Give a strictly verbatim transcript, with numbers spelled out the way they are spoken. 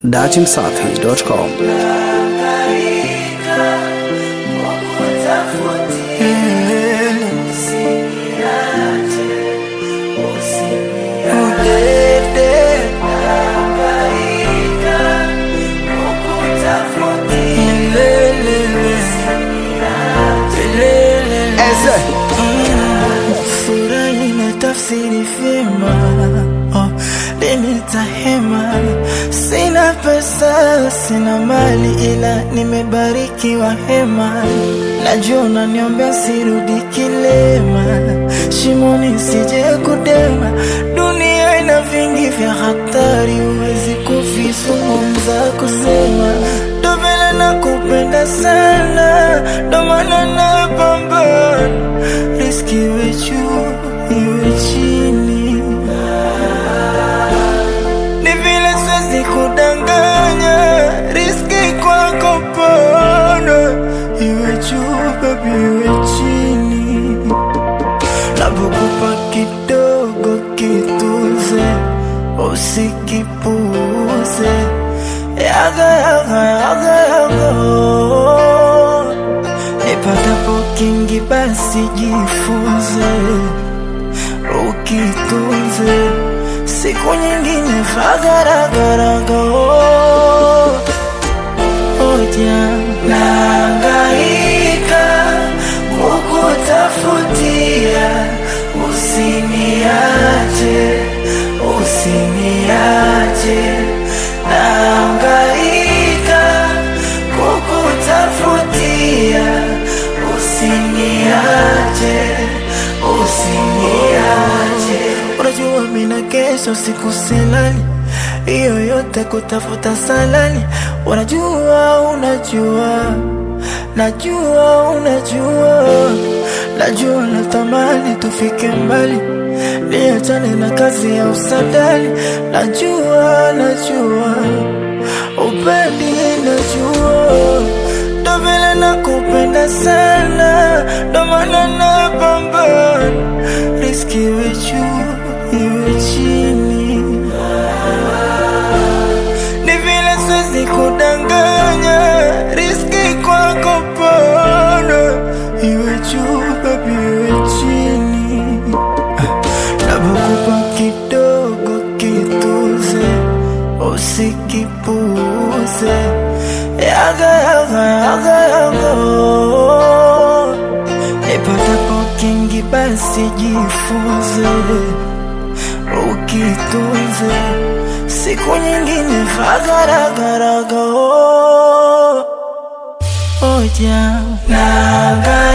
datin safi dot com. Tafsiri fema, oh, nitahema. Sina pesa, sina mali, ila nimebarikiwa hema. Najua unaniombea sirudi kilema, shimoni sije kudema. Dunia ina vingi vya hatari, huwezi kuvizungumza kusema. Ndo vile nakupenda sana, ndo maana napambana. Riski iwe juu, iwe chini, ni vile siwezi kudanganya. Riski kwako pana, iwe juu baby, iwe chini. Napokupa kidogo kituze, usikipuze. Yaga yaga yaga yaga, nipatapo kingi basi jifunze, ukitunze. Siku nyingine fagaragaraga, oja nahangaika kukutafutia. Usiniache, usiniache. Nahangaika kukutafutia. Usiniache, usiniache. Unajua mina kesho siku silali, iyo yote kutafuta salani. Unajua, unajua, najua, unajua. Najua natamani tufike mbali, niachane na kazi ya usadali. Najua, najua, upendi najua. Ndo vile nakupenda sana, ndo maana napambana. Riski iwe juu, iwe chini, ni vile siwezi kudanganya. Riski kwako pana, iwe juu baby, iwe chini. Napokupa kidogo kituze, usikipuze. Yaga yaga yaga yaga, nipatapo kingi basi jifunze, ukitunze. Siku nyingine fagaragaraga, oja nahangaika